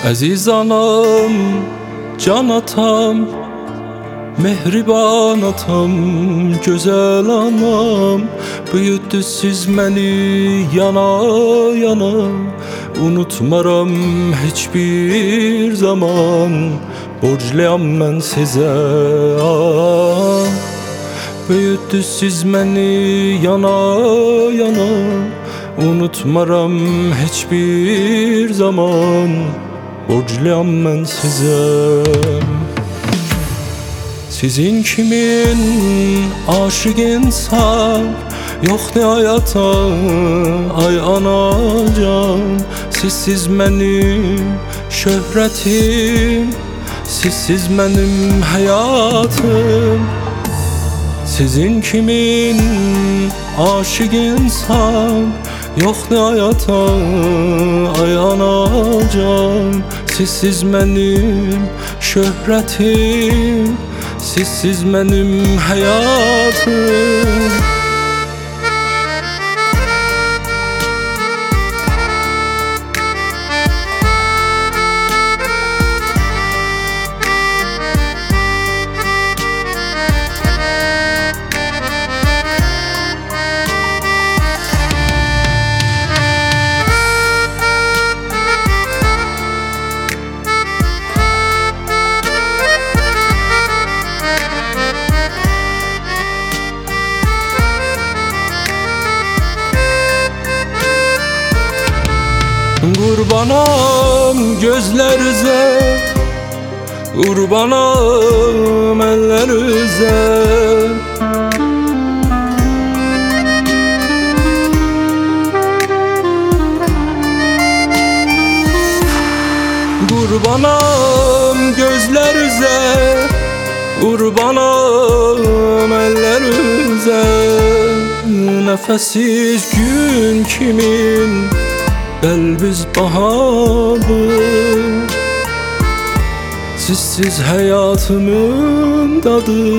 Əziz anam, can atam, mehriban atam, gözəl anam, büyütdü siz məni yana yana. Unutmaram heç bir zaman, borcluyam mən sizə. Büyütdü siz məni yana yana. Unutmaram heç bir zaman, borcluyam mən sizə. Sizin kimin aşık insan yoxdur hayata, ay anacan. Sizsiz mənim şöhrətim, sizsiz mənim həyatım. Sizin kimin aşık insan yoxdur hayata, ay anacan. Sizsiz mənim şöhrətim, sizsiz mənim həyatım. Qurbanam gözlərinizə, qurbanam əllərinizə. Qurbanam gözlərinizə, qurbanam əllərinizə. Nəfəssiz gün kimin qəlbiz bahadır, sizsiz həyatımın dadı.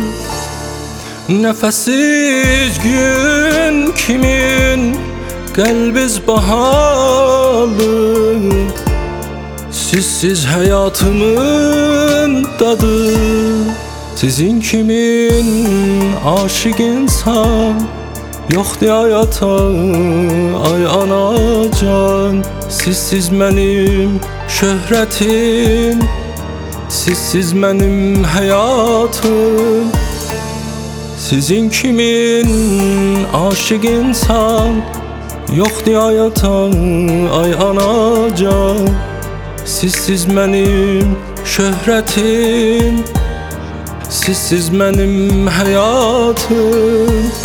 Nəfəssiz gün kimin qəlbiz bahadır, sizsiz həyatımın dadı. Sizin kimin aşık insan yoxdur hayata, ay anacan. Sizsiz mənim şöhrətim, sizsiz mənim həyatım. Sizin kimin aşık insan yoxdur hayata, ay anacan. Sizsiz mənim şöhrətim, sizsiz mənim həyatım.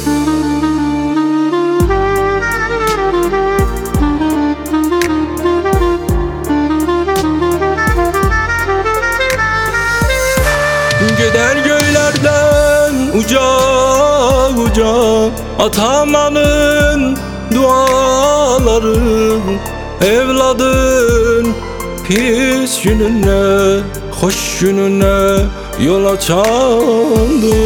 Gider göylerden uca uca atamamın duaları. Evladın pis gününe, hoş gününe yol açandı.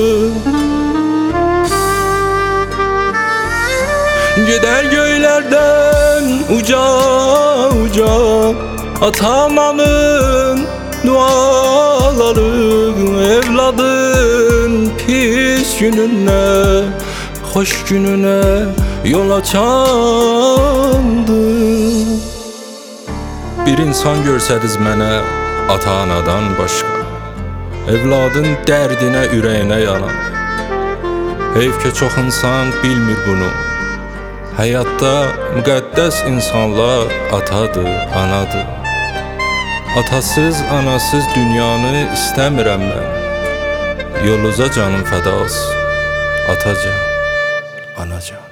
Gider göylerden uca uca atamamın duaları. Evladın pis gününe, hoş gününe yol açandı. Bir insan görsədiz mənə ata-anadan başqa, evladın dərdinə, ürəyinə yanan. Heyf ki çox insan bilmir bunu. Həyatda müqəddəs insanlar atadır, anadır. Atasız, anasız dünyanı istəmirəm mən. Yolunuza canım fəda olsun, atacan, anacan.